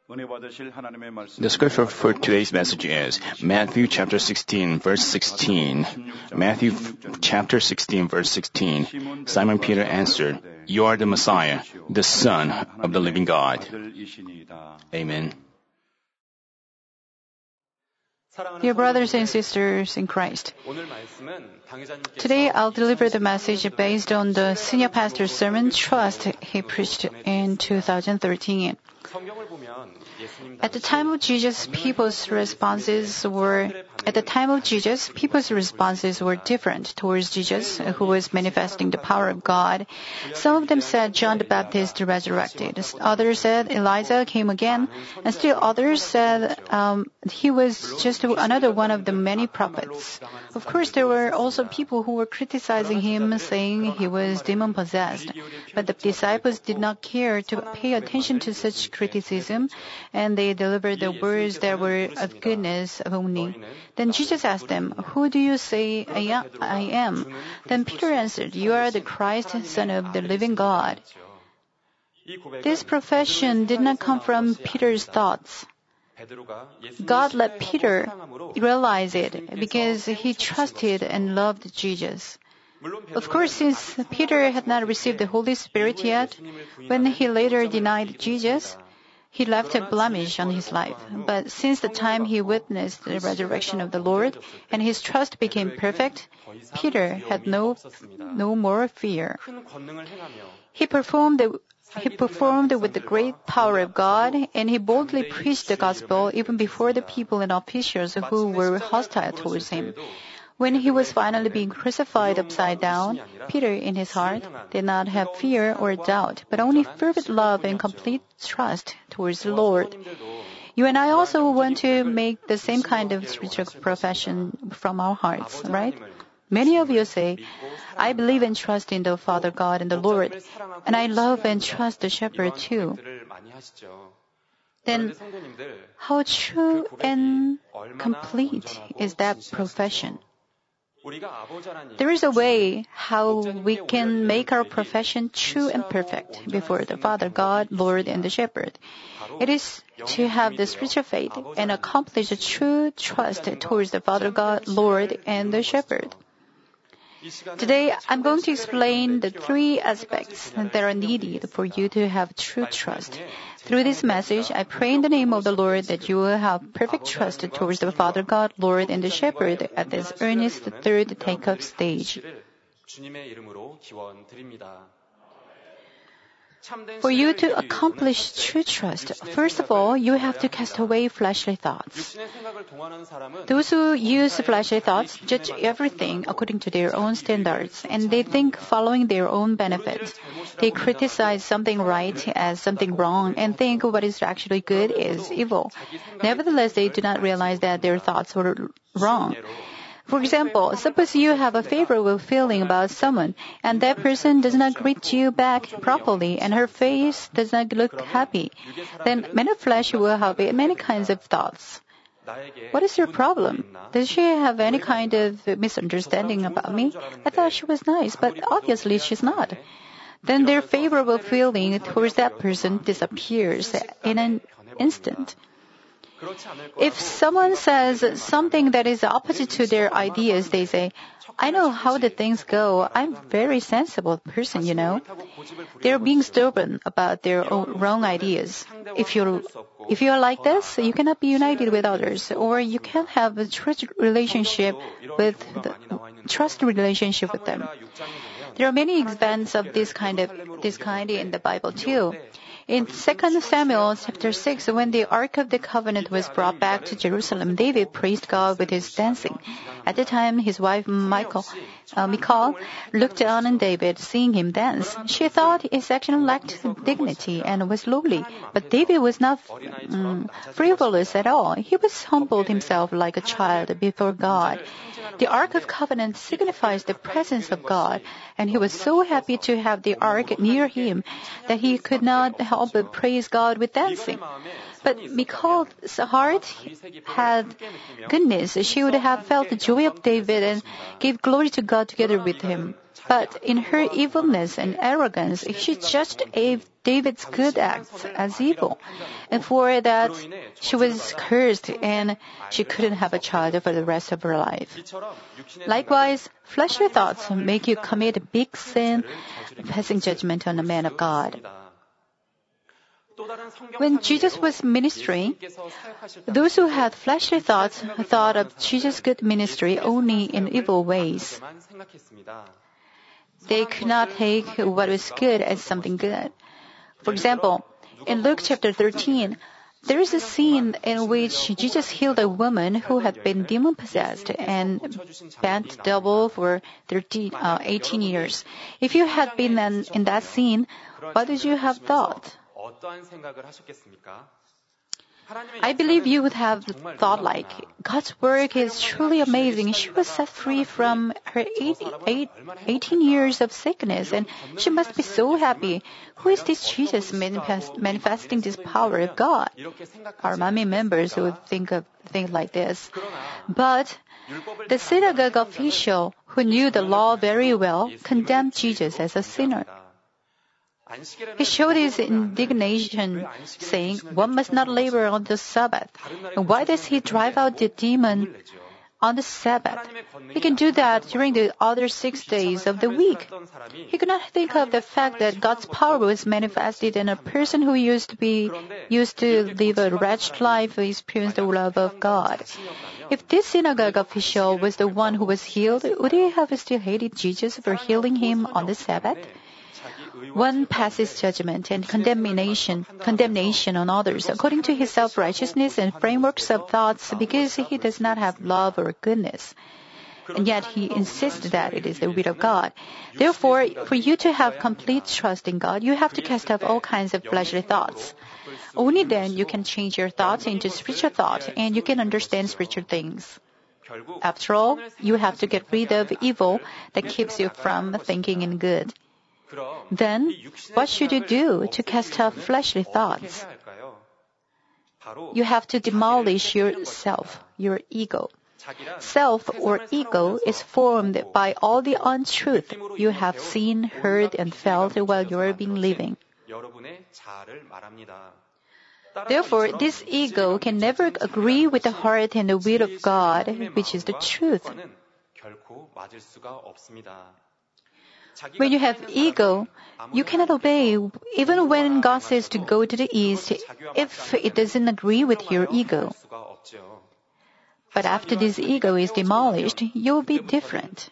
The scripture for today's message is Matthew chapter 16, verse 16. Matthew chapter 16, verse 16. Simon Peter answered, "You are the Messiah, the Son of the living God." Amen. Dear brothers and sisters in Christ, today I'll deliver the message based on the senior pastor's sermon, Trust, he preached in 2013. At the time of Jesus, people's responses were different towards Jesus, who was manifesting the power of God. Some of them said John the Baptist resurrected. Others said Elijah came again. And still others said he was just another one of the many prophets. Of course, there were also people who were criticizing him, saying he was demon-possessed. But the disciples did not care to pay attention to such criticism, and they delivered the words that were of goodness only. Then Jesus asked them, "Who do you say I am?" Then Peter answered, "You are the Christ, Son of the living God." This profession did not come from Peter's thoughts. God let Peter realize it because he trusted and loved Jesus. Of course, since Peter had not received the Holy Spirit yet, when he later denied Jesus, he left a blemish on his life. But since the time he witnessed the resurrection of the Lord and his trust became perfect, Peter had no more fear. He performed with the great power of God, and he boldly preached the gospel even before the people and officials who were hostile towards him. When he was finally being crucified upside down, Peter, in his heart, did not have fear or doubt, but only fervent love and complete trust towards the Lord. You and I also want to make the same kind of spiritual profession from our hearts, right? Many of you say, "I believe and trust in the Father God and the Lord, and I love and trust the Shepherd too." Then, how true and complete is that profession? There is a way how we can make our profession true and perfect before the Father God, Lord, and the Shepherd. It is to have the spiritual faith and accomplish a true trust towards the Father God, Lord, and the Shepherd. Today, I'm going to explain the three aspects that are needed for you to have true trust. Through this message, I pray in the name of the Lord that you will have perfect trust towards the Father God, Lord, and the Shepherd at this earnest third take-up stage. For you to accomplish true trust, first of all, you have to cast away fleshly thoughts. Those who use fleshly thoughts judge everything according to their own standards, and they think following their own benefit. They criticize something right as something wrong and think what is actually good is evil. Nevertheless, they do not realize that their thoughts were wrong. For example, suppose you have a favorable feeling about someone, and that person does not greet you back properly, and her face does not look happy. Then man of flesh will have many kinds of thoughts. What is your problem? Does she have any kind of misunderstanding about me? I thought she was nice, but obviously she's not. Then their favorable feeling towards that person disappears in an instant. If someone says something that is opposite to their ideas, they say, "I know how the things go. I'm a very sensible person, you know." They're being stubborn about their own wrong ideas. If you're like this, you cannot be united with others, or you can't have a trust relationship with them. There are many events of this kind in the Bible too. In 2 Samuel chapter 6, when the Ark of the Covenant was brought back to Jerusalem, David praised God with his dancing. At the time, his wife Michal looked down on David, seeing him dance. She thought his action lacked dignity and was lowly. But David was not frivolous at all. He was humbled himself like a child before God. The Ark of Covenant signifies the presence of God, and he was so happy to have the Ark near him that he could not help but praise God with dancing. But Michal's heart had goodness. She would have felt the joy of David and gave glory to God together with him. But in her evilness and arrogance, she judged David's good acts as evil. And for that, she was cursed and she couldn't have a child for the rest of her life. Likewise, fleshly thoughts make you commit a big sin, passing judgment on a man of God. When Jesus was ministering, those who had fleshly thoughts thought of Jesus' good ministry only in evil ways. They could not take what was good as something good. For example, in Luke chapter 13, there is a scene in which Jesus healed a woman who had been demon-possessed and bent double for 18 years. If you had been in that scene, what would you have thought? I believe you would have thought like, God's work is truly amazing. She was set free from her 18 years of sickness and she must be so happy. Who is this Jesus manifesting this power of God? Our Manmin members would think like this. But the synagogue official who knew the law very well condemned Jesus as a sinner. He showed his indignation, saying, "One must not labor on the Sabbath. And why does he drive out the demon on the Sabbath? He can do that during the other 6 days of the week." He could not think of the fact that God's power was manifested in a person who used to live a wretched life, experienced the love of God. If this synagogue official was the one who was healed, would he have still hated Jesus for healing him on the Sabbath? One passes judgment and condemnation on others according to his self-righteousness and frameworks of thoughts because he does not have love or goodness. And yet he insists that it is the will of God. Therefore, for you to have complete trust in God, you have to cast off all kinds of fleshly thoughts. Only then you can change your thoughts into spiritual thought and you can understand spiritual things. After all, you have to get rid of evil that keeps you from thinking in good. Then, what should you do to cast off fleshly thoughts? You have to demolish yourself, your ego. Self or ego is formed by all the untruth you have seen, heard, and felt while you have been living. Therefore, this ego can never agree with the heart and the will of God, which is the truth. When you have ego, you cannot obey even when God says to go to the east if it doesn't agree with your ego. But after this ego is demolished, you will be different.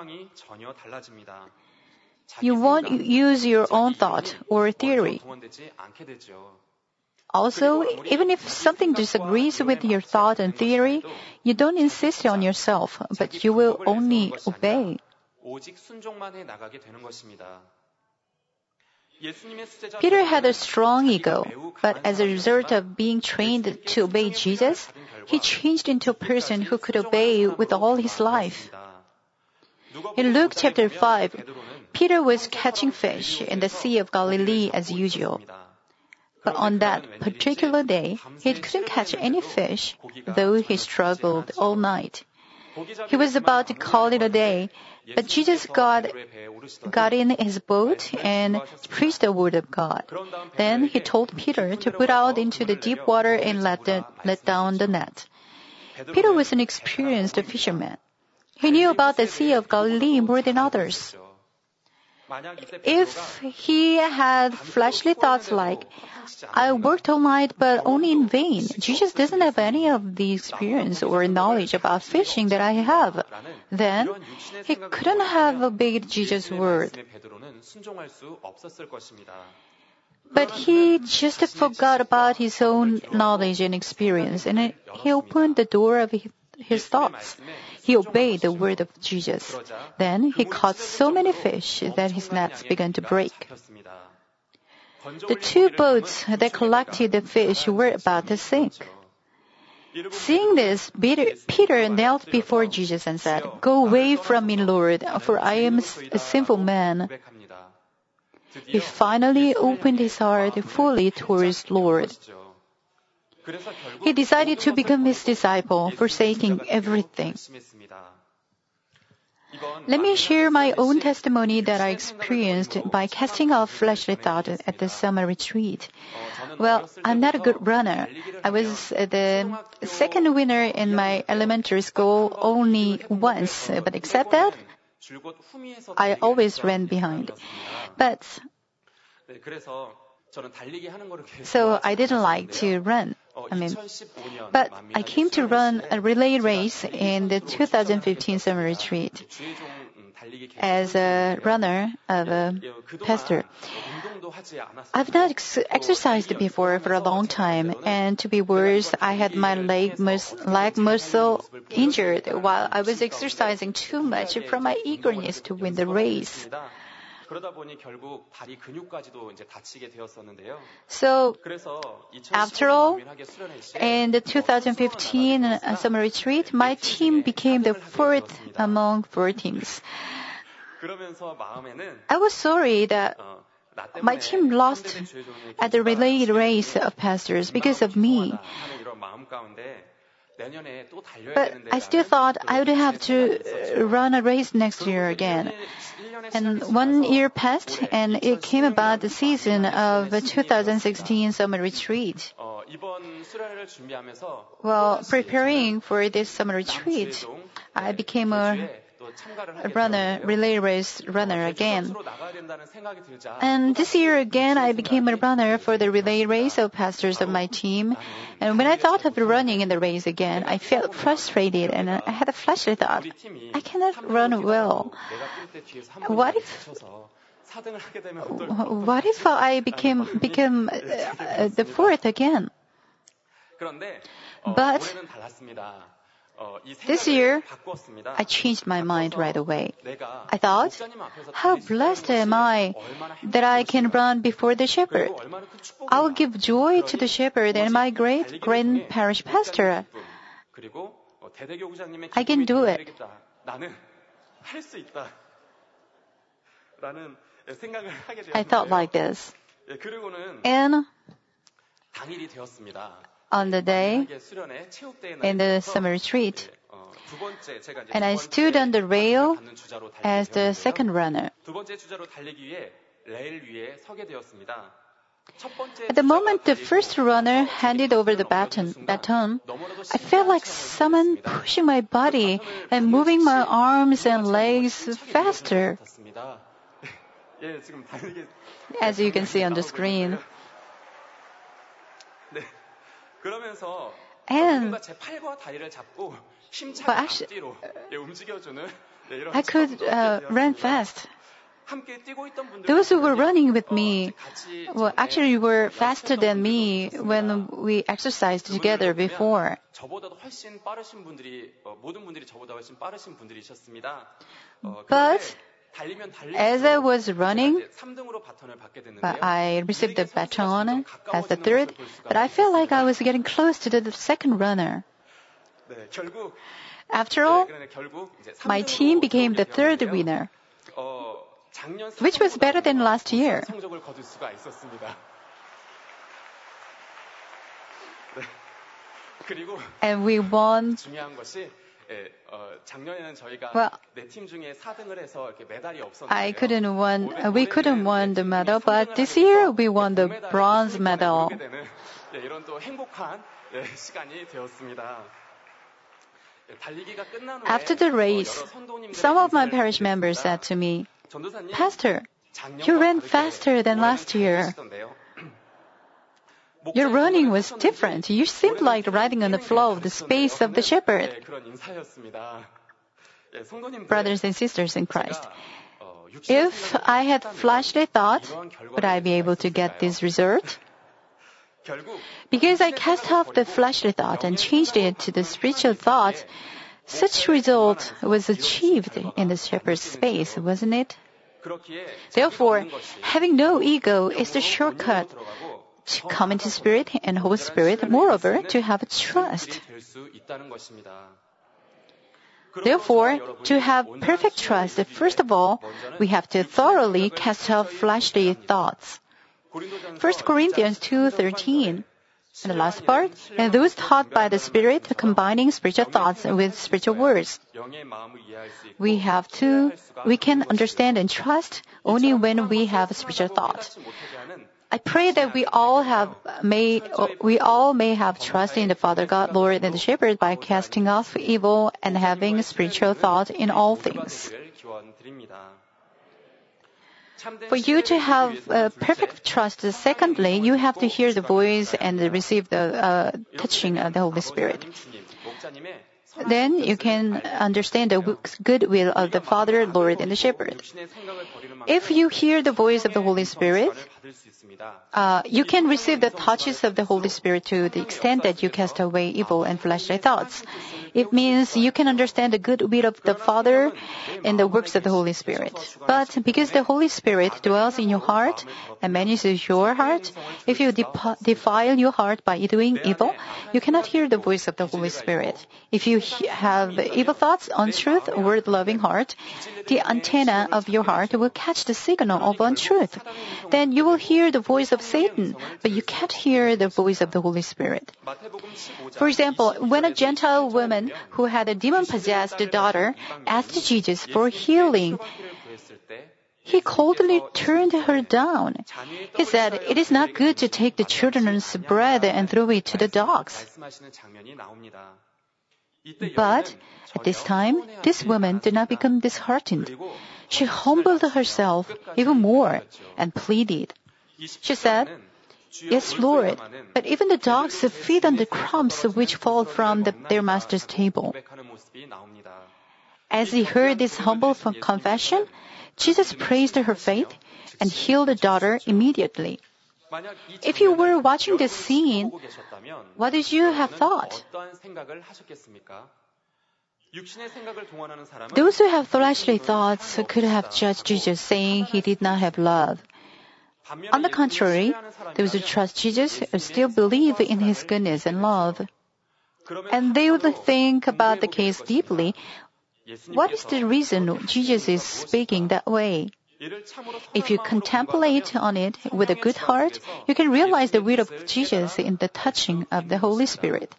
You won't use your own thought or theory. Also, even if something disagrees with your thought and theory, you don't insist on yourself, but you will only obey. Peter had a strong ego, but as a result of being trained to obey Jesus, he changed into a person who could obey with all his life. In Luke chapter 5, Peter was catching fish in the Sea of Galilee as usual. But on that particular day, he couldn't catch any fish, though he struggled all night. He was about to call it a day, but Jesus got in his boat and preached the word of God. Then he told Peter to put out into the deep water and let down the net. Peter was an experienced fisherman. He knew about the Sea of Galilee more than others. If he had fleshly thoughts like, "I worked all night but only in vain," Jesus doesn't have any of the experience or knowledge about fishing that I have, then he couldn't have obeyed Jesus' word. But he just forgot about his own knowledge and experience, and he opened the door of his thoughts. He obeyed the word of Jesus. Then he caught so many fish that his nets began to break. The 2 boats that collected the fish were about to sink. Seeing this, Peter knelt before Jesus and said, "Go away from me, Lord, for I am a sinful man." he finally opened his heart fully towards Lord. He decided to become his disciple, forsaking everything. Let me share my own testimony that I experienced by casting off fleshly thought at the summer retreat. Well, I'm not a good runner. I was the second winner in my elementary school only once, but except that, I always ran behind. So I didn't like to run. But I came to run a relay race in the 2015 summer retreat as a runner of a pastor. I've not exercised before for a long time, and to be worse, I had my leg muscle injured while I was exercising too much from my eagerness to win the race. So, after all, in the 2015 summer retreat, my team became the fourth among 4 teams. I was sorry that my team lost at the relay race of pastors because of me. But I still thought I would have to run a race next year again. And 1 year passed, and it came about the season of the 2016 summer retreat. While preparing for this summer retreat, I became a relay race runner again. And this year again, I became a runner for the relay race of pastors of my team. And when I thought of running in the race again, I felt frustrated and I had a fleshly thought, I cannot run well. What if I become the fourth again? But this year, I changed my mind right away. I thought, how blessed am I that I can run before the shepherd. I will give joy to the shepherd and my great grand parish pastor. I can do it. I thought like this. And on the day in the summer retreat, and I stood on the rail as the second runner. At the moment the first runner handed over the baton, I felt like someone pushing my body and moving my arms and legs faster. As you can see on the screen. And I could run fast. Those who were running with me were faster than me when we exercised together before. But as I was running, I received the baton as the third, but I felt like I was getting close to the second runner. After all, my team became the third winner, which was better than last year. And we won. Well, we couldn't win the medal, but this year we won the bronze medal. After the race, some of my parish members said to me, "Pastor, you ran faster than last year. Your running was different. You seemed like riding on the flow of the space of the shepherd." Brothers and sisters in Christ, if I had fleshly thought, would I be able to get this result? Because I cast off the fleshly thought and changed it to the spiritual thought, such result was achieved in the shepherd's space, wasn't it? Therefore, having no ego is the shortcut to come into Spirit and Holy Spirit, moreover, to have trust. Therefore, to have perfect trust, first of all, we have to thoroughly cast off fleshly thoughts. 1 Corinthians 2:13. And the last part, and those taught by the Spirit, combining spiritual thoughts with spiritual words. We can understand and trust only when we have spiritual thought. I pray that we all may have trust in the Father God, Lord, and the Shepherd by casting off evil and having spiritual thought in all things. For you to have perfect trust, secondly, you have to hear the voice and receive the touching of the Holy Spirit. Then you can understand the good will of the Father, Lord, and the Shepherd. If you hear the voice of the Holy Spirit, you can receive the touches of the Holy Spirit to the extent that you cast away evil and fleshly thoughts. It means you can understand the good will of the Father and the works of the Holy Spirit. But because the Holy Spirit dwells in your heart and manages your heart, if you defile your heart by doing evil, you cannot hear the voice of the Holy Spirit. If you have evil thoughts, untruth, word-loving heart, the antenna of your heart will catch the signal of untruth. Then you will hear the voice of Satan, but you can't hear the voice of the Holy Spirit. For example, when a Gentile woman who had a demon-possessed daughter asked Jesus for healing, he coldly turned her down. He said, "It is not good to take the children's bread and throw it to the dogs." But at this time, this woman did not become disheartened. She humbled herself even more and pleaded. She said, "Yes, Lord, but even the dogs feed on the crumbs which fall from their master's table." As he heard this humble confession, Jesus praised her faith and healed the daughter immediately. If you were watching this scene, what did you have thought? Those who have fleshly thoughts could have judged Jesus, saying he did not have love. On the contrary, those who trust Jesus still believe in his goodness and love. And they would think about the case deeply. What is the reason Jesus is speaking that way? If you contemplate on it with a good heart, you can realize the will of Jesus in the touching of the Holy Spirit.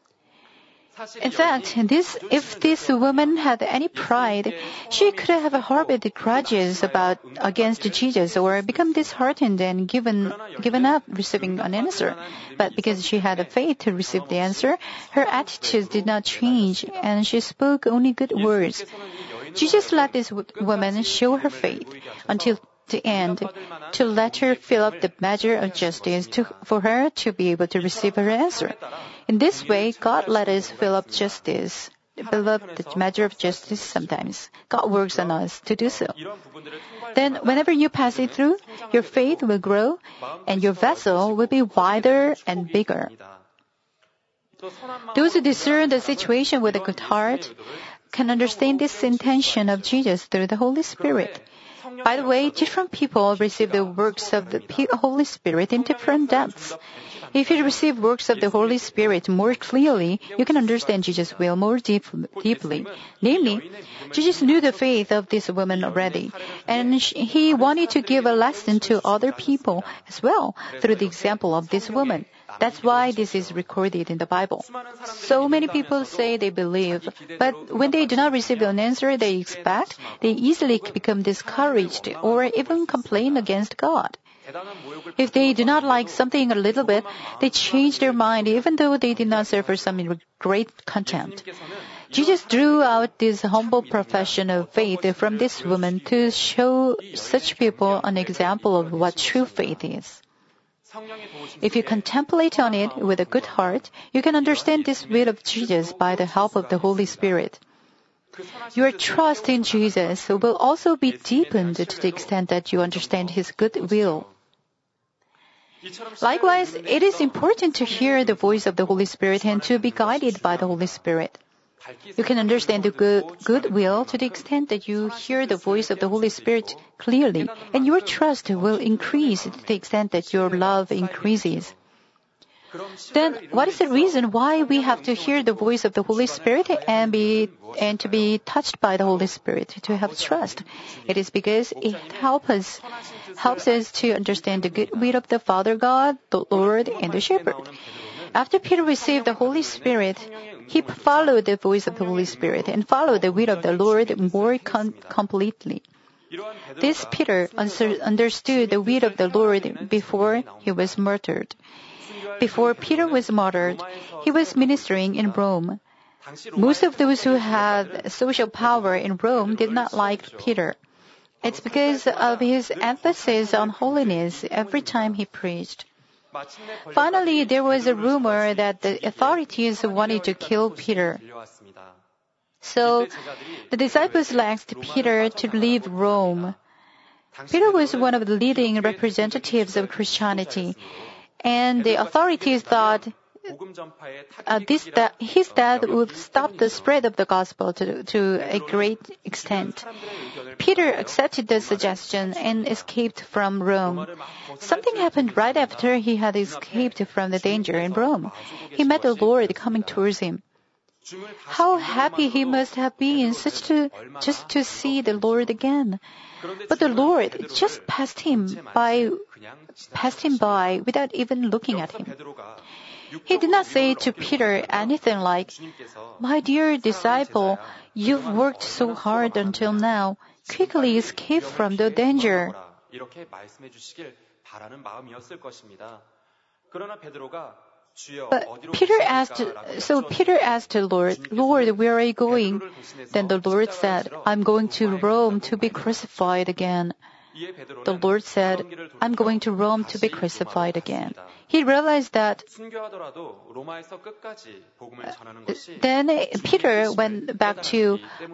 In fact, if this woman had any pride, she could have harbored grudges against Jesus or become disheartened and given up receiving an answer. But because she had the faith to receive the answer, her attitude did not change and she spoke only good words. Jesus let this woman show her faith until the end, to let her fill up the measure of justice for her to be able to receive her answer. In this way, God let us fill up the measure of justice sometimes. God works on us to do so. Then, whenever you pass it through, your faith will grow and your vessel will be wider and bigger. Those who discern the situation with a good heart can understand this intention of Jesus through the Holy Spirit. By the way, different people receive the works of the Holy Spirit in different depths. If you receive works of the Holy Spirit more clearly, you can understand Jesus' will more deeply. Namely, Jesus knew the faith of this woman already, and he wanted to give a lesson to other people as well through the example of this woman. That's why this is recorded in the Bible. So many people say they believe, but when they do not receive an answer they expect, they easily become discouraged or even complain against God. If they do not like something a little bit, they change their mind even though they did not suffer some great contempt. Jesus drew out this humble profession of faith from this woman to show such people an example of what true faith is. If you contemplate on it with a good heart, you can understand this will of Jesus by the help of the Holy Spirit. Your trust in Jesus will also be deepened to the extent that you understand His good will. Likewise, it is important to hear the voice of the Holy Spirit and to be guided by the Holy Spirit. You can understand the good will to the extent that you hear the voice of the Holy Spirit clearly, and your trust will increase to the extent that your love increases. Then what is the reason why we have to hear the voice of the Holy Spirit and to be touched by the Holy Spirit, to have trust? It is because it helps us to understand the good will of the Father God, the Lord, and the Shepherd. After Peter received the Holy Spirit, he followed the voice of the Holy Spirit and followed the will of the Lord more completely. This Peter understood the will of the Lord before he was martyred. Before Peter was martyred, he was ministering in Rome. Most of those who had social power in Rome did not like Peter. It's because of his emphasis on holiness every time he preached. Finally, there was a rumor that the authorities wanted to kill Peter. So, the disciples asked Peter to leave Rome. Peter was one of the leading representatives of Christianity, and the authorities thought his death would stop the spread of the gospel to a great extent. Peter accepted the suggestion and escaped from Rome. Something happened right after he had escaped from the danger in Rome. He met the Lord coming towards him. How happy he must have been just to see the Lord again. But the Lord just passed him by without even looking at him. He did not say to Peter anything like, "My dear disciple, you've worked so hard until now. Quickly escape from the danger." But Peter asked the Lord, "Lord, where are you going?" Then the Lord said, "I'm going to Rome to be crucified again." The Lord said, "I'm going to Rome to be crucified again." He realized that then Peter went back to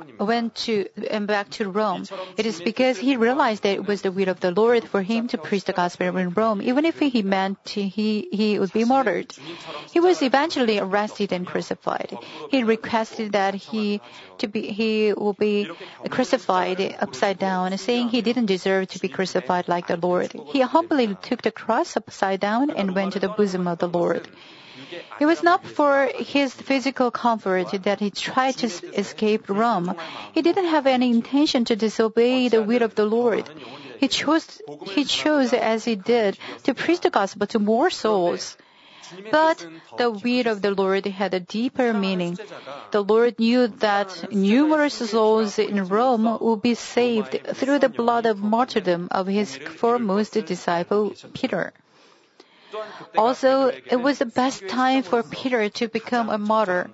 Rome. It is because he realized that it was the will of the Lord for him to preach the gospel in Rome, even if he meant he would be martyred. He was eventually arrested and crucified. He requested that he will be crucified upside down, saying he didn't deserve to be crucified like the Lord. He humbly took the cross upside down and went to the bosom of the Lord. It was not for his physical comfort that he tried to escape Rome. He didn't have any intention to disobey the will of the Lord. He chose as he did to preach the gospel to more souls. But the will of the Lord had a deeper meaning. The Lord knew that numerous souls in Rome would be saved through the blood of martyrdom of his foremost disciple, Peter. Also, it was the best time for Peter to become a martyr.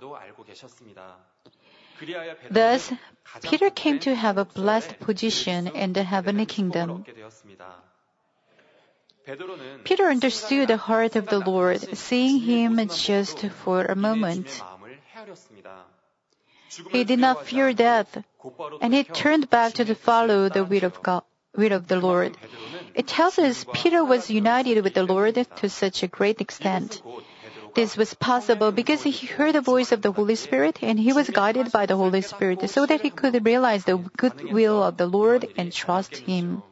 Thus, Peter came to have a blessed position in the heavenly kingdom. Peter understood the heart of the Lord, seeing him just for a moment. He did not fear death, and he turned back to follow the will of the Lord. It tells us Peter was united with the Lord to such a great extent. This was possible because he heard the voice of the Holy Spirit and he was guided by the Holy Spirit so that he could realize the good will of the Lord and trust Him.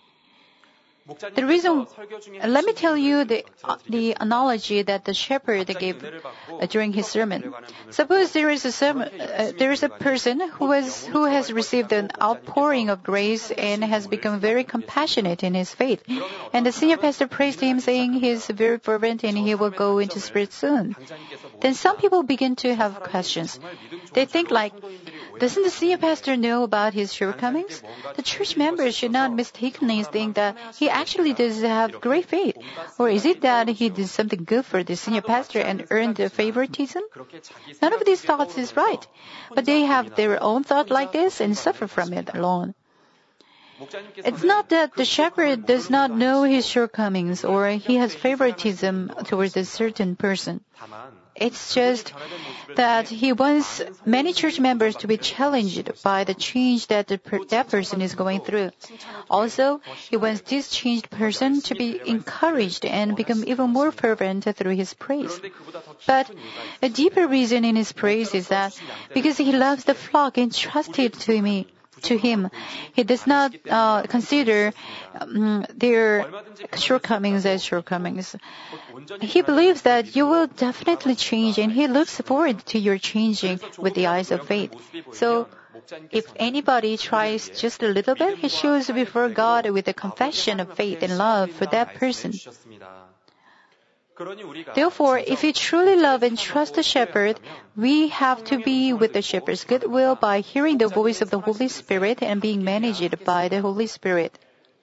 Let me tell you the analogy that the shepherd gave during his sermon. Suppose there is a person who has received an outpouring of grace and has become very compassionate in his faith. And the senior pastor praised him, saying he is very fervent and he will go into spirit soon. Then some people begin to have questions. They think like, doesn't the senior pastor know about his shortcomings? The church members should not mistakenly think that he actually does have great faith. Or is it that he did something good for the senior pastor and earned the favoritism? None of these thoughts is right. But they have their own thought like this and suffer from it alone. It's not that the shepherd does not know his shortcomings or he has favoritism towards a certain person. It's just that he wants many church members to be challenged by the change that that person is going through. Also, he wants this changed person to be encouraged and become even more fervent through his praise. But a deeper reason in his praise is that because he loves the flock entrusted to me, to him. He does not consider their shortcomings as shortcomings. He believes that you will definitely change, and he looks forward to your changing with the eyes of faith. So, if anybody tries just a little bit, he shows before God with a confession of faith and love for that person. Therefore, if we truly love and trust the shepherd, we have to be with the shepherd's goodwill by hearing the voice of the Holy Spirit and being managed by the Holy Spirit.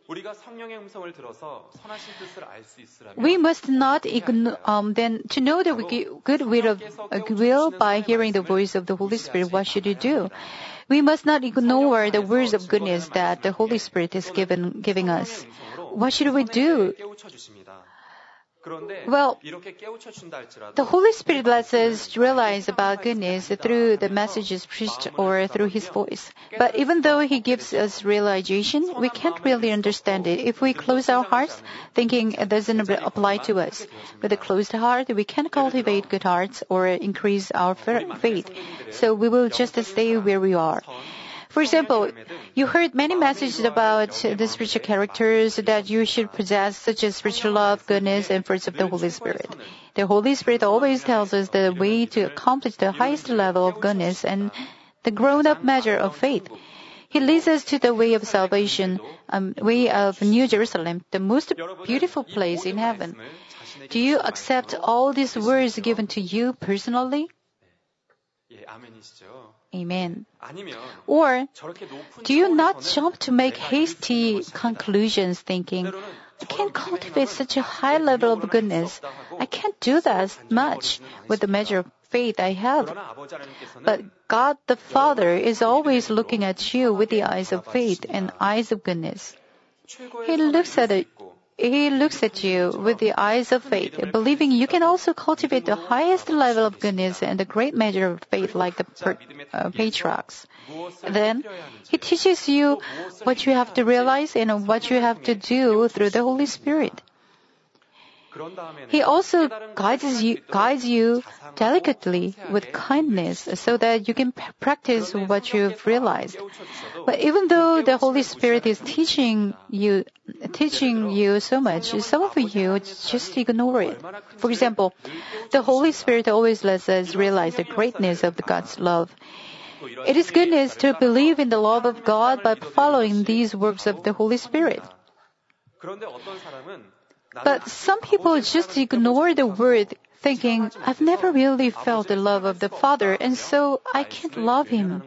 We must not ignore, to know the good will by hearing the voice of the Holy Spirit, what should you do? We must not ignore the words of goodness that the Holy Spirit is giving us. What should we do? Well, the Holy Spirit lets us realize about goodness through the messages preached or through His voice. But even though He gives us realization, we can't really understand it if we close our hearts, thinking it doesn't apply to us. With a closed heart, we can't cultivate good hearts or increase our faith. So we will just stay where we are. For example, you heard many messages about the spiritual characters that you should possess, such as spiritual love, goodness, and fruits of the Holy Spirit. The Holy Spirit always tells us the way to accomplish the highest level of goodness and the grown-up measure of faith. He leads us to the way of salvation, way of New Jerusalem, the most beautiful place in heaven. Do you accept all these words given to you personally? Amen. Or, do you not jump to make hasty conclusions thinking, I can't cultivate such a high level of goodness. I can't do that much with the measure of faith I have. But God the Father is always looking at you with the eyes of faith and eyes of goodness. He looks at you with the eyes of faith, believing you can also cultivate the highest level of goodness and the great measure of faith like the patriarchs. Then, He teaches you what you have to realize and what you have to do through the Holy Spirit. He also guides you delicately with kindness so that you can practice what you've realized. But even though the Holy Spirit is teaching you so much, some of you just ignore it. For example, the Holy Spirit always lets us realize the greatness of God's love. It is goodness to believe in the love of God by following these works of the Holy Spirit. But some people just ignore the word, thinking, I've never really felt the love of the Father, and so I can't love Him.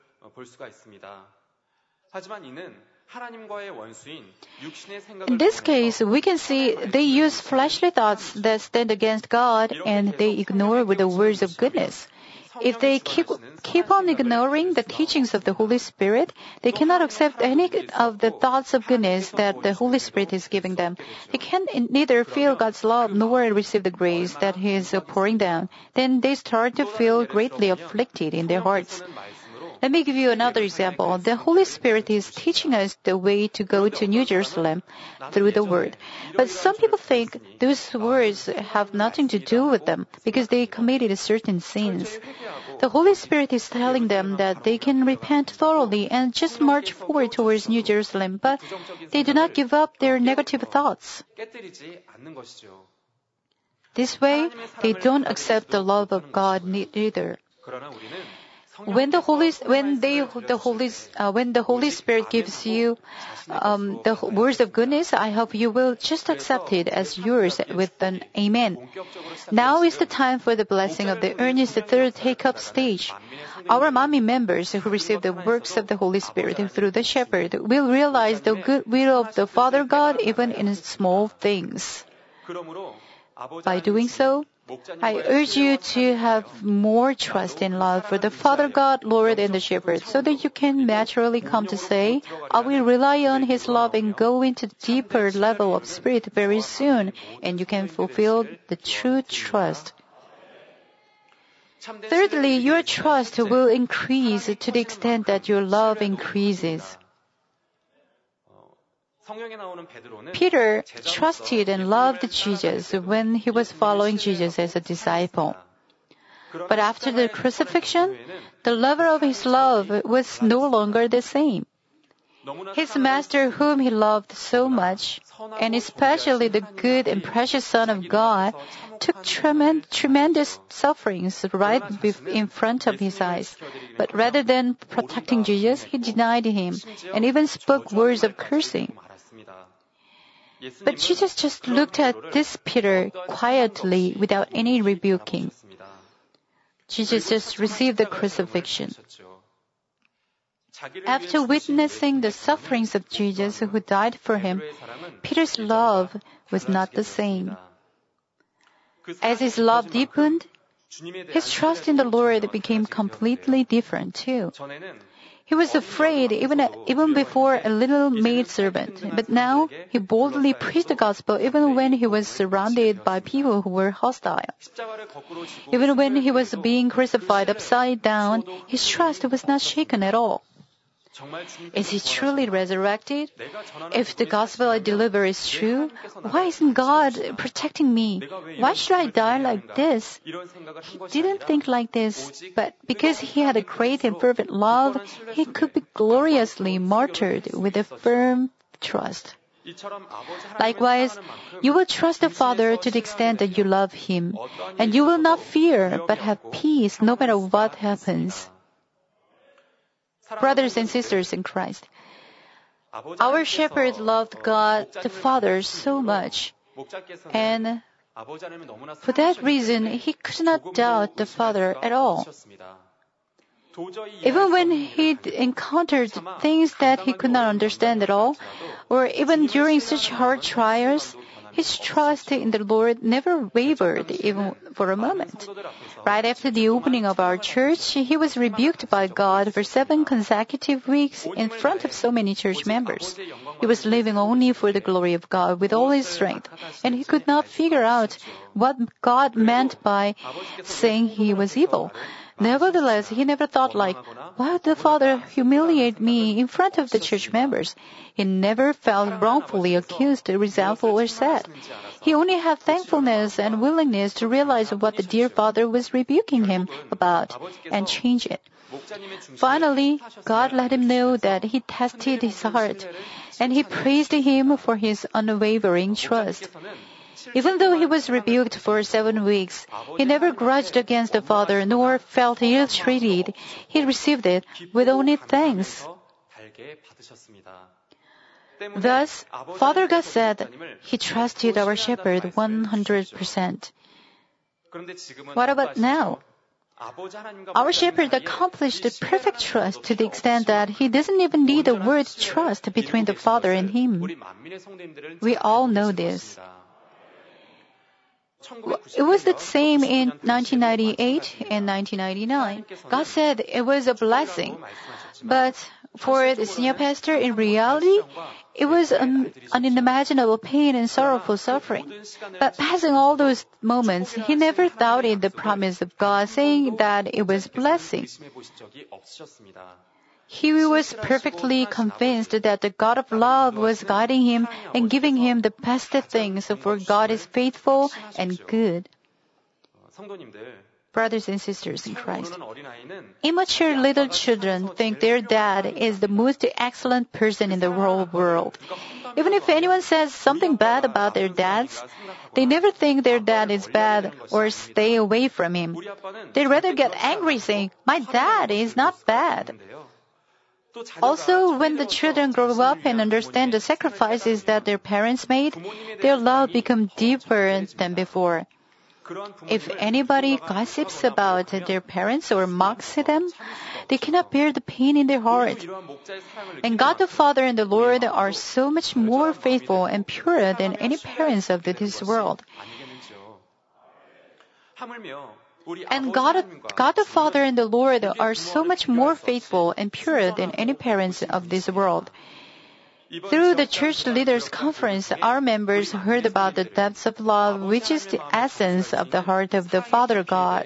In this case, we can see they use fleshly thoughts that stand against God, and they ignore with the words of goodness. If they keep on ignoring the teachings of the Holy Spirit, they cannot accept any of the thoughts of goodness that the Holy Spirit is giving them. They can neither feel God's love nor receive the grace that He is pouring down. Then they start to feel greatly afflicted in their hearts. Let me give you another example. The Holy Spirit is teaching us the way to go to New Jerusalem through the Word. But some people think those words have nothing to do with them because they committed certain sins. The Holy Spirit is telling them that they can repent thoroughly and just march forward towards New Jerusalem, but they do not give up their negative thoughts. This way, they don't accept the love of God either. When the Holy Spirit gives you the words of goodness, I hope you will just accept it as yours with an amen. Now is the time for the blessing of the earnest third take-up stage. Our mommy members who receive the works of the Holy Spirit through the shepherd will realize the good will of the Father God even in small things. By doing so, I urge you to have more trust and love for the Father God, Lord, and the Shepherd, so that you can naturally come to say, I will rely on His love and go into the deeper level of spirit very soon, and you can fulfill the true trust. Thirdly, your trust will increase to the extent that your love increases. Peter trusted and loved Jesus when he was following Jesus as a disciple. But after the crucifixion, the lover of his love was no longer the same. His master whom he loved so much, and especially the good and precious Son of God, took tremendous sufferings right in front of his eyes. But rather than protecting Jesus, he denied him and even spoke words of cursing. But Jesus just looked at this Peter quietly without any rebuking. Jesus just received the crucifixion. After witnessing the sufferings of Jesus who died for him, Peter's love was not the same. As his love deepened, his trust in the Lord became completely different too. He was afraid even before a little maidservant, but now he boldly preached the gospel even when he was surrounded by people who were hostile. Even when he was being crucified upside down, his trust was not shaken at all. Is he truly resurrected? If the gospel I deliver is true, why isn't God protecting me? Why should I die like this? He didn't think like this, but because he had a great and fervent love, he could be gloriously martyred with a firm trust. Likewise, you will trust the Father to the extent that you love Him, and you will not fear, but have peace no matter what happens. Brothers and sisters in Christ, our shepherd loved God the Father so much, and for that reason, he could not doubt the Father at all. Even when he encountered things that he could not understand at all, or even during such hard trials, his trust in the Lord never wavered even for a moment. Right after the opening of our church, he was rebuked by God for 7 consecutive weeks in front of so many church members. He was living only for the glory of God with all his strength, and he could not figure out what God meant by saying he was evil. Nevertheless, he never thought like, why would the Father humiliate me in front of the church members? He never felt wrongfully accused, resentful, or sad. He only had thankfulness and willingness to realize what the dear Father was rebuking him about and change it. Finally, God let him know that He tested his heart, and He praised him for his unwavering trust. Even though he was rebuked for 7 weeks, he never grudged against the Father nor felt ill-treated. He received it with only thanks. Thus, Father God said He trusted our shepherd 100%. What about now? Our shepherd accomplished the perfect trust to the extent that he doesn't even need the word trust between the Father and him. We all know this. It was the same in 1998 and 1999. God said it was a blessing. But for the senior pastor, in reality, it was an unimaginable pain and sorrowful suffering. But passing all those moments, he never doubted the promise of God, saying that it was blessing. He was perfectly convinced that the God of love was guiding him and giving him the best things, for God is faithful and good. Brothers and sisters in Christ, immature little children think their dad is the most excellent person in the whole world. Even if anyone says something bad about their dads, they never think their dad is bad or stay away from him. They rather get angry saying, "My dad is not bad." Also, when the children grow up and understand the sacrifices that their parents made, their love becomes deeper than before. If anybody gossips about their parents or mocks them, they cannot bear the pain in their heart. And God the Father and the Lord are so much more faithful and pure than any parents of this world. And God the Father and the Lord are so much more faithful and pure than any parents of this world. Through the church leaders' conference, our members heard about the depths of love, which is the essence of the heart of the Father God.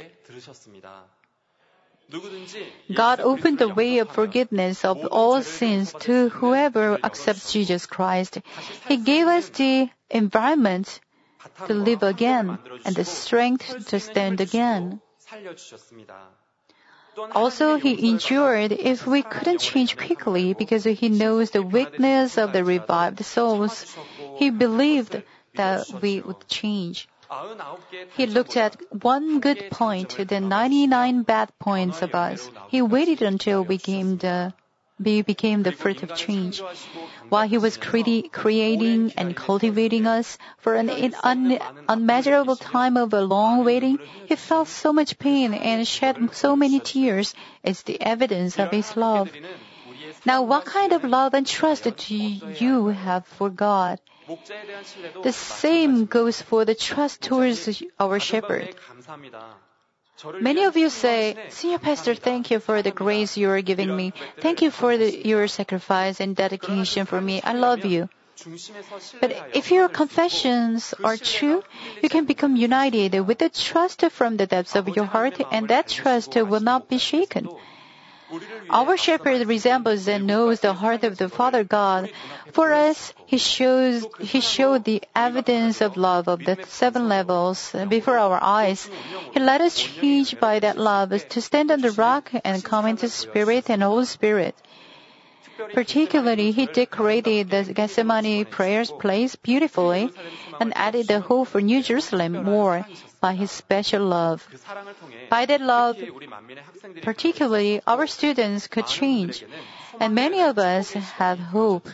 God opened the way of forgiveness of all sins to whoever accepts Jesus Christ. He gave us the environment to live again and the strength to stand again. Also, he endured if we couldn't change quickly because he knows the weakness of the revived souls. He believed that we would change. He looked at one good point, the 99 bad points of us. He waited until we became the fruit of change. While he was creating and cultivating us for an unmeasurable time of a long waiting, he felt so much pain and shed so many tears. It's the evidence of his love. Now, what kind of love and trust do you have for God? The same goes for the trust towards our shepherd. Many of you say, Senior Pastor, thank you for the grace you are giving me. Thank you for your sacrifice and dedication for me. I love you. But if your confessions are true, you can become united with the trust from the depths of your heart, and that trust will not be shaken. Our shepherd resembles and knows the heart of the Father God. For us, he showed the evidence of love of the 7 levels before our eyes. He let us change by that love to stand on the rock and come into Spirit and Holy Spirit. Particularly, he decorated the Gethsemane prayers place beautifully and added the hope for New Jerusalem more by his special love. By that love, particularly, our students could change, and many of us have hope.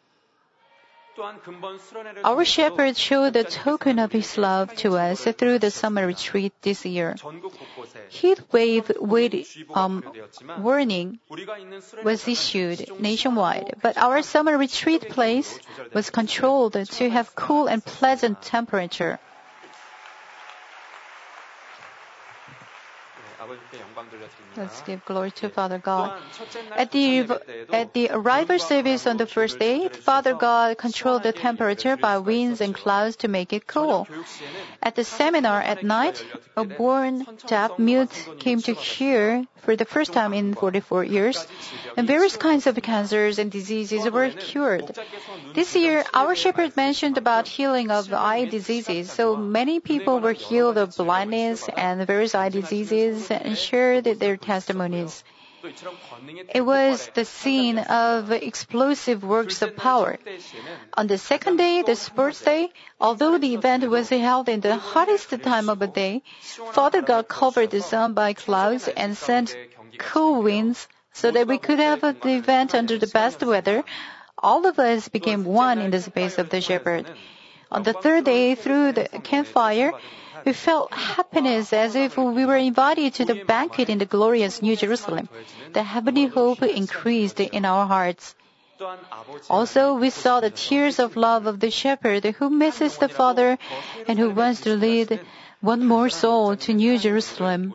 Our shepherd showed a token of his love to us through the summer retreat this year. Heat wave warning was issued nationwide, but our summer retreat place was controlled to have cool and pleasant temperature. Let's give glory to Father God. At the arrival service on the first day, Father God controlled the temperature by winds and clouds to make it cool. At the seminar at night, a born deaf mute came to hear for the first time in 44 years, and various kinds of cancers and diseases were cured. This year, our shepherd mentioned about healing of eye diseases, so many people were healed of blindness and various eye diseases and shared their testimonies. It was the scene of explosive works of power. On the second day, the sports day, although the event was held in the hottest time of the day, Father God covered the sun by clouds and sent cool winds so that we could have the event under the best weather. All of us became one in the space of the shepherd. On the third day, through the campfire, we felt happiness as if we were invited to the banquet in the glorious New Jerusalem. The heavenly hope increased in our hearts. Also, we saw the tears of love of the shepherd who misses the Father and who wants to lead one more soul to New Jerusalem.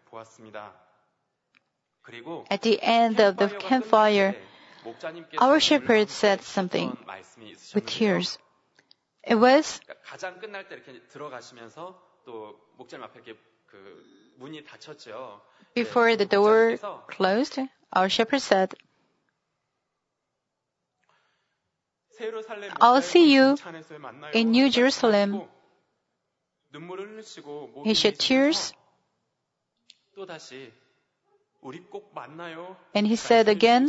At the end of the campfire, our shepherd said something with tears. It was, before the door closed, our shepherd said, I'll see you in New Jerusalem. He shed tears, and he said again,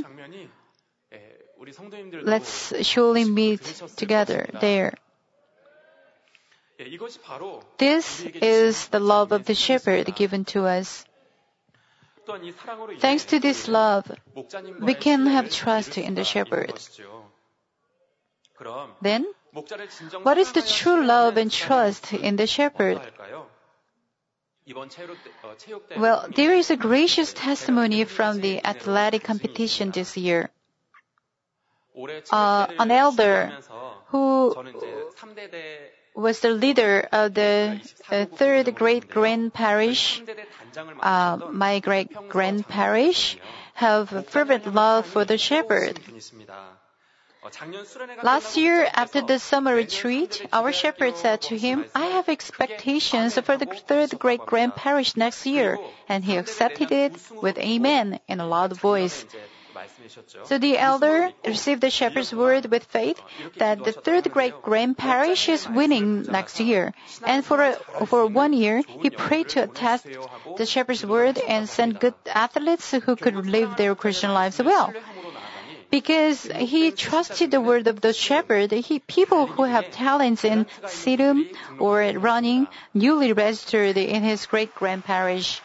let's surely meet together there. This is the love of the shepherd given to us. Thanks to this love, we can have trust in the shepherd. Then, what is the true love and trust in the shepherd? Well, there is a gracious testimony from the athletic competition this year. An elder who was the leader of the third great-grand parish, my great-grand parish, have a fervent love for the shepherd. Last year, after the summer retreat, our shepherd said to him, I have expectations for the third great-grand parish next year, and he accepted it with amen in a loud voice. So the elder received the shepherd's word with faith that the third great-grand parish is winning next year. And for 1 year, he prayed to attest the shepherd's word and send good athletes who could live their Christian lives well. Because he trusted the word of the shepherd, people who have talents in sirum or running newly registered in his great-grand parish.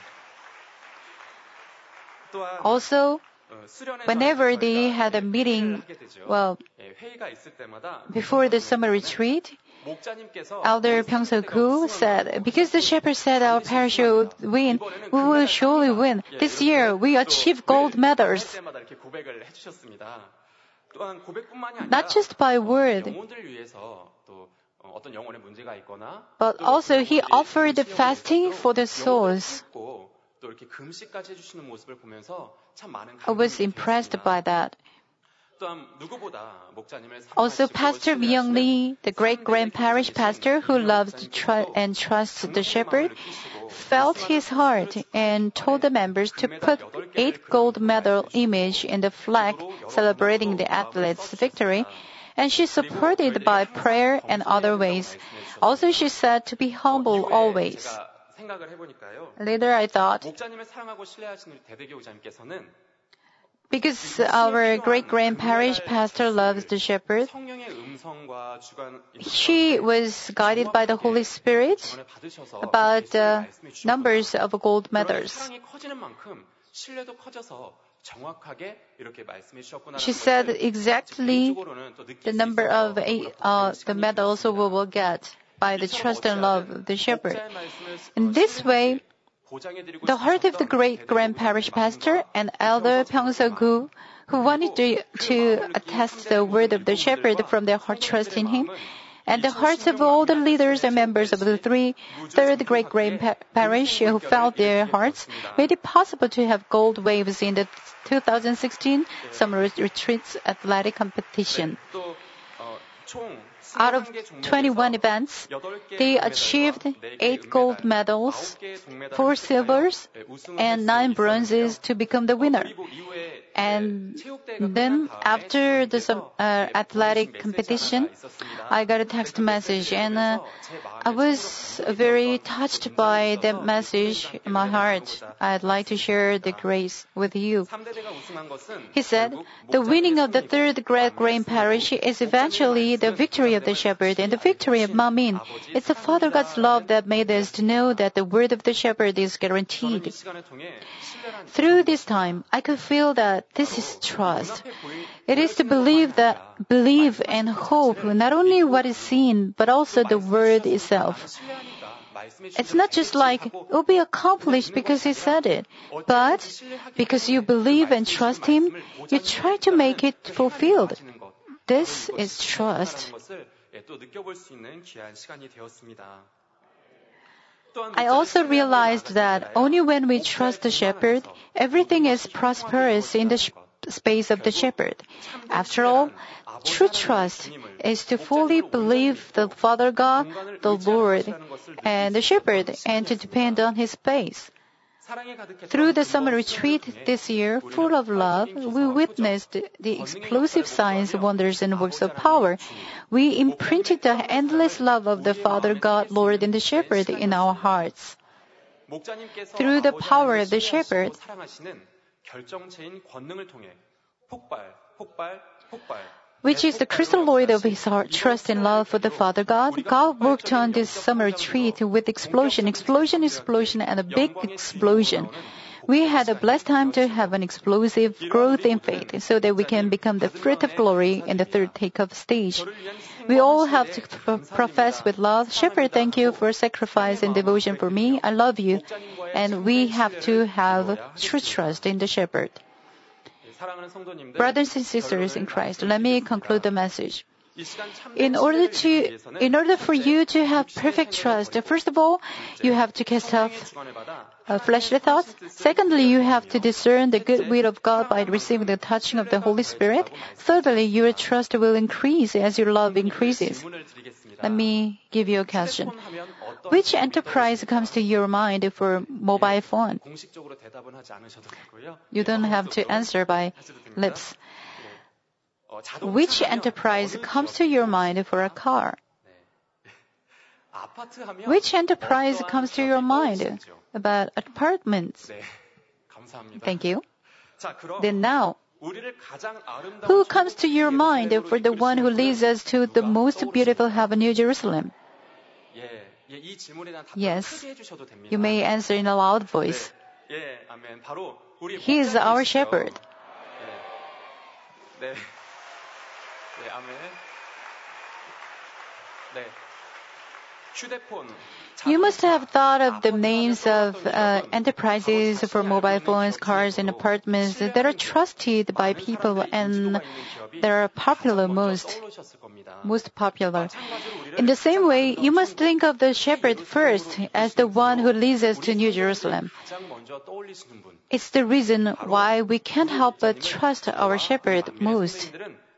Also, whenever they had a meeting, before the summer retreat, Elder Pyeong-seok said, because the shepherd said our parish would win, we will surely win. This year, we achieved gold medals. Not just by word, but also he offered fasting for the souls. I was impressed by that. Also, Pastor Myung Lee, the great-grand parish pastor who loves and trusts the shepherd, felt his heart and told the members to put 8 gold medal image in the flag celebrating the athletes' victory, and she supported by prayer and other ways. Also, she said to be humble always. Later, I thought, because our great-grand parish pastor loves the shepherd, she was guided by the Holy Spirit about the numbers of gold medals. She said exactly the number of the medals we will get by the trust and love of the shepherd. In this way, the heart of the great-grand parish pastor and Elder Pyeong-seok, who wanted to attest the word of the shepherd from their heart trust in him, and the hearts of all the leaders and members of the third great-grand parish who felt their hearts, made it possible to have gold waves in the 2016 Summer Retreats Athletic Competition. Out of 21 events, they achieved 8 gold medals, 4 silvers, and 9 bronzes to become the winner. And then, after the athletic competition, I got a text message, and I was very touched by that message in my heart. I'd like to share the grace with you. He said, the winning of the third great-grand parish is eventually the victory of the shepherd and the victory of Manmin. It's the Father God's love that made us to know that the word of the shepherd is guaranteed. Through this time, I could feel that this is trust. It is to believe and hope not only what is seen, but also the word itself. It's not just like, it will be accomplished because he said it, but because you believe and trust him, you try to make it fulfilled. This is trust. I also realized that only when we trust the shepherd, everything is prosperous in the space of the shepherd. After all, true trust is to fully believe the Father God, the Lord, and the shepherd, and to depend on his space. Through the summer retreat this year, full of love, we witnessed the explosive signs, wonders, and works of power. We imprinted the endless love of the Father God, Lord, and the Shepherd in our hearts. Through the power of the Shepherd, which is the crystalloid of his heart, trust and love for the Father God, God worked on this summer retreat with explosion, and a big explosion. We had a blessed time to have an explosive growth in faith so that we can become the fruit of glory in the third takeoff stage. We all have to profess with love, Shepherd, thank you for sacrifice and devotion for me. I love you. And we have to have true trust in the Shepherd. Brothers and sisters in Christ, let me conclude the message. In order for you to have perfect trust, first of all, you have to cast off fleshly thoughts. Secondly, you have to discern the good will of God by receiving the touching of the Holy Spirit. Thirdly, your trust will increase as your love increases. Let me give you a question. Which enterprise comes to your mind for mobile phone? You don't have to answer by lips. Which enterprise comes to your mind for a car? Which enterprise comes to your mind about apartments? Thank you. Then now, who comes to your mind for the one who leads us to the most beautiful heaven, New Jerusalem? Yes, you may answer in a loud voice. He is our shepherd. You must have thought of the names of enterprises for mobile phones, cars, and apartments that are trusted by people and that are popular, most popular. In the same way, you must think of the shepherd first as the one who leads us to New Jerusalem. It's the reason why we can't help but trust our shepherd most.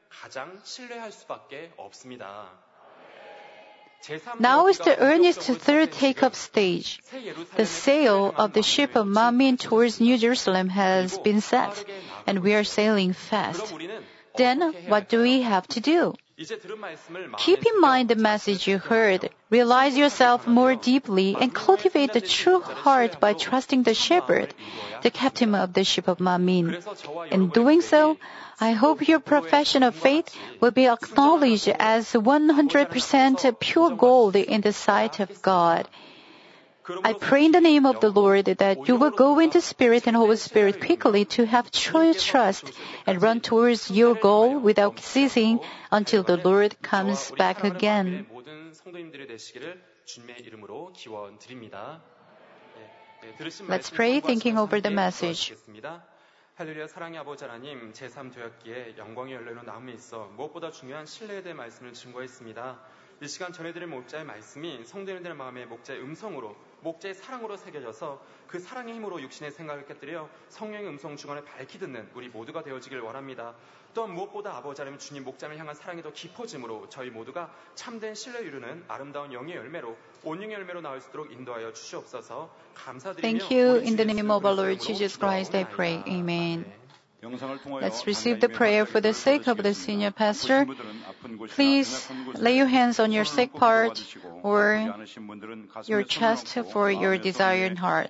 Now is the earnest third take-up stage. The sail of the ship of Manmin towards New Jerusalem has been set, and we are sailing fast. Then, what do we have to do? Keep in mind the message you heard, realize yourself more deeply, and cultivate the true heart by trusting the shepherd, the captain of the ship of Manmin. In doing so, I hope your profession of faith will be acknowledged as 100% pure gold in the sight of God. I pray in the name of the Lord that you will go into Spirit and Holy Spirit quickly to have true trust and run towards your goal without ceasing until the Lord comes back again. Let's pray, thinking over the message. 할렐루야 사랑의 아버지 하나님 제3도약기에 영광의 연료로 나음에 있어 무엇보다 중요한 신뢰에 대해 말씀을 증거했습니다. 이 시간 전해드릴 목자의 말씀이 성도님들의 마음에 목자의 음성으로 목자의 사랑으로 새겨져서 그 사랑의 힘으로 육신의 생각을 깨뜨려 성령의 음성 중간에 밝히 듣는 우리 모두가 되어지길 원합니다. 또한 무엇보다 아버지 하나님 주님 목자를 향한 사랑이 더 깊어짐으로 저희 모두가 참된 신뢰 이루는 아름다운 영의 열매로 온영의 열매로 나올 수 있도록 인도하여 주시옵소서. 감사드리며 Thank you. In the name of our Lord Jesus Christ, I pray. Amen. Let's receive the prayer for the sake of the senior pastor. Please lay your hands on your sick part or your chest for your desired heart.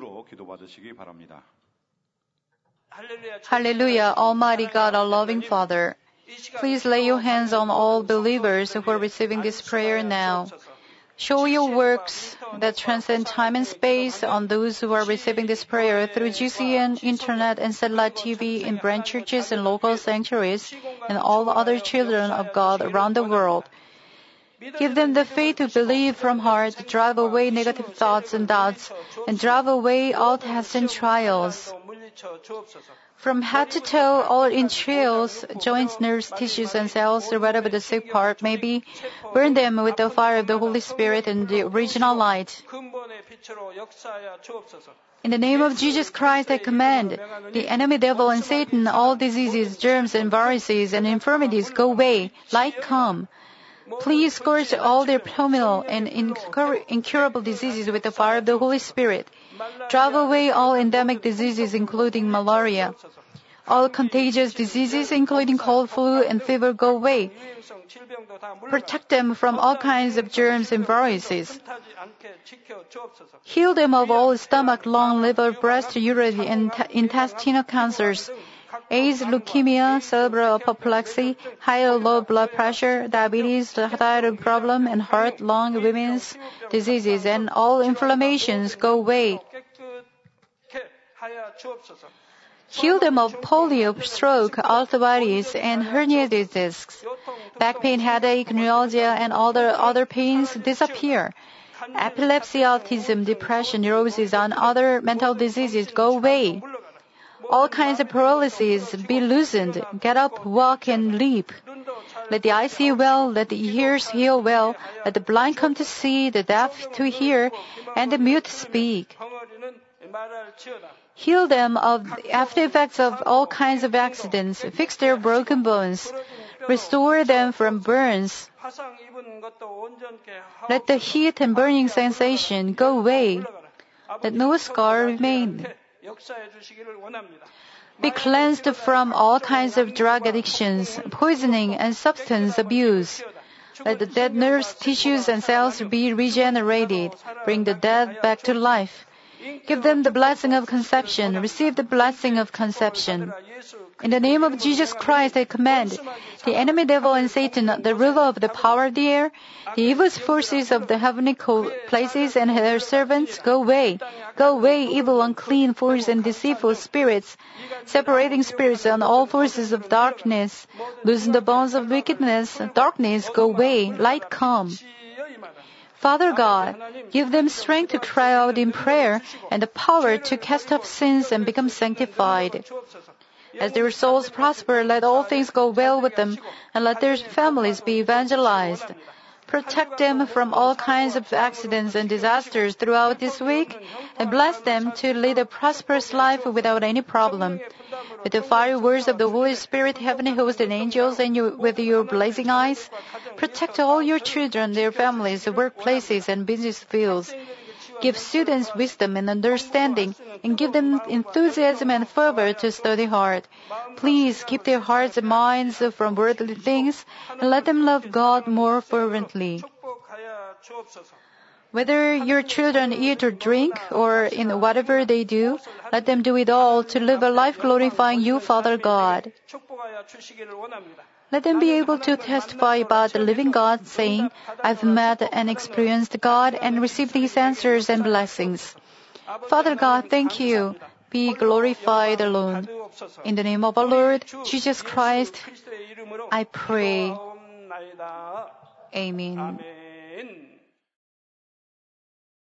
Hallelujah, Almighty God, our loving Father. Please lay your hands on all believers who are receiving this prayer now. Show your works that transcend time and space on those who are receiving this prayer through GCN, Internet, and satellite TV in branch churches and local sanctuaries and all other children of God around the world. Give them the faith to believe from heart, drive away negative thoughts and doubts, and drive away all tests and trials. From head to toe, all entrails, joints, nerves, tissues, and cells, or whatever the sick part may be, burn them with the fire of the Holy Spirit and the original light. In the name of Jesus Christ, I command the enemy devil and Satan, all diseases, germs, and viruses, and infirmities, go away. Light come. Please scourge all their terminal and incurable diseases with the fire of the Holy Spirit. Drive away all endemic diseases, including malaria. All contagious diseases, including cold, flu, and fever, go away. Protect them from all kinds of germs and viruses. Heal them of all stomach, lung, liver, breast, uterine, and intestinal cancers. AIDS, leukemia, cerebral apoplexy, high or low blood pressure, diabetes, thyroid problem, and heart, lung, women's diseases, and all inflammations go away. Heal them of polio, stroke, arthritis, and herniated discs. Back pain, headache, neuralgia, and other pains disappear. Epilepsy, autism, depression, neurosis, and other mental diseases go away. All kinds of paralysis be loosened. Get up, walk, and leap. Let the eyes see well, let the ears hear well, let the blind come to see, the deaf to hear, and the mute speak. Heal them of the after effects of all kinds of accidents, fix their broken bones, restore them from burns. Let the heat and burning sensation go away. Let no scar remain. Be cleansed from all kinds of drug addictions, poisoning, and substance abuse. Let the dead nerves, tissues, and cells be regenerated. Bring the dead back to life. Give them the blessing of conception. Receive the blessing of conception. In the name of Jesus Christ, I command the enemy devil and Satan, the ruler of the power of the air, the evil forces of the heavenly places and their servants, go away. Go away, evil, unclean forces and deceitful spirits, separating spirits and all forces of darkness. Loosen the bonds of wickedness. Darkness, go away. Light, come. Father God, give them strength to cry out in prayer and the power to cast off sins and become sanctified. As their souls prosper, let all things go well with them, and let their families be evangelized. Protect them from all kinds of accidents and disasters throughout this week, and bless them to lead a prosperous life without any problem. With the fiery words of the Holy Spirit, heavenly hosts and angels, and with your blazing eyes, protect all your children, their families, workplaces, and business fields. Give students wisdom and understanding, and give them enthusiasm and fervor to study hard. Please keep their hearts and minds from worldly things, and let them love God more fervently. Whether your children eat or drink, or in whatever they do, let them do it all to live a life glorifying you, Father God. Let them be able to testify about the living God, saying, I've met and experienced God and received His answers and blessings. Father God, thank you. Be glorified alone. In the name of our Lord Jesus Christ, I pray. Amen.